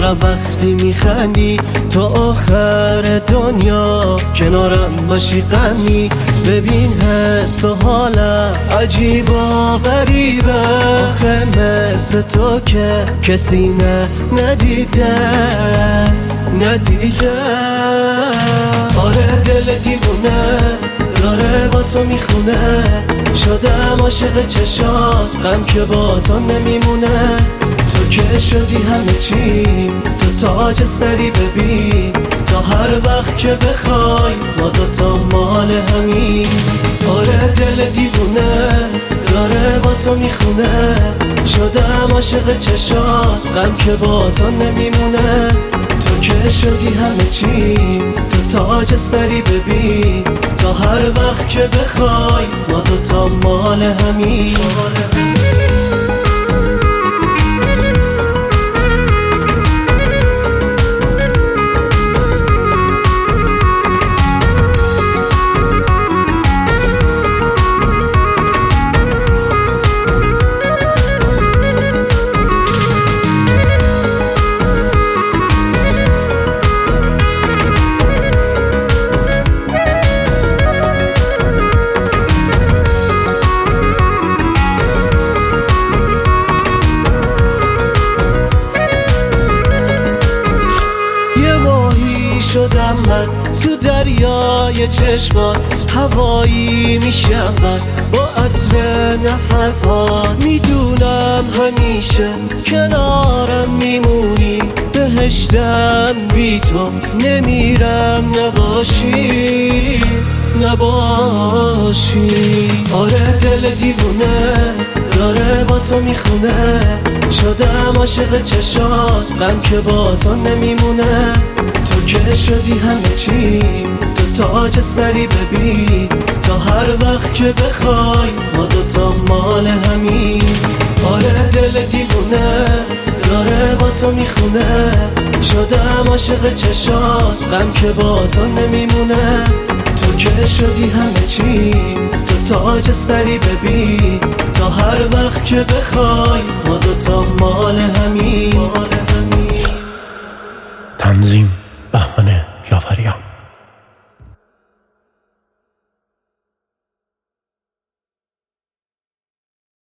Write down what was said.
دارم وقتی میخندی تا آخر دنیا کنارم باشی غمی. ببین حس و حالم عجیب و غریبه، آخه مثل تو که کسی ندیده. آره دل دیوونه داره با تو میخونه، شدم عاشق چشات، غم که با تو نمیمونه. تو که شدی همه چی، تو تاج سری ببین، تا هر وقت که بخوای ما دوتا مال همین. آره دل دیوونه داره با تو میخونه، شدم عاشق چشات، غم که با تو نمیمونه. تو که شدی همه چی، تو تاج سری ببین، تا هر وقت که بخوای ما دوتا مال همین. شدم من تو دریای چشمات، هوایی میشم من با عطر نفس ها. میدونم همیشه کنارم میمونی، بهشتم بی تو نمیرم نباشی. آره دل دیوونه داره با تو میخونه، شدم عاشق چشات، غم که با تو نمیمونه. تو که شدی همه چی، تو تاج سری ببین، تا هر وقت که بخوای ما دوتا مال همین. آره دل دیوونه داره با تو میخونه، شدم عاشق چشات، غم که با تو نمیمونه. تو که شدی همه چی، تو تاج سری ببین، تا هر وقت که بخوای ما دوتا مال همین.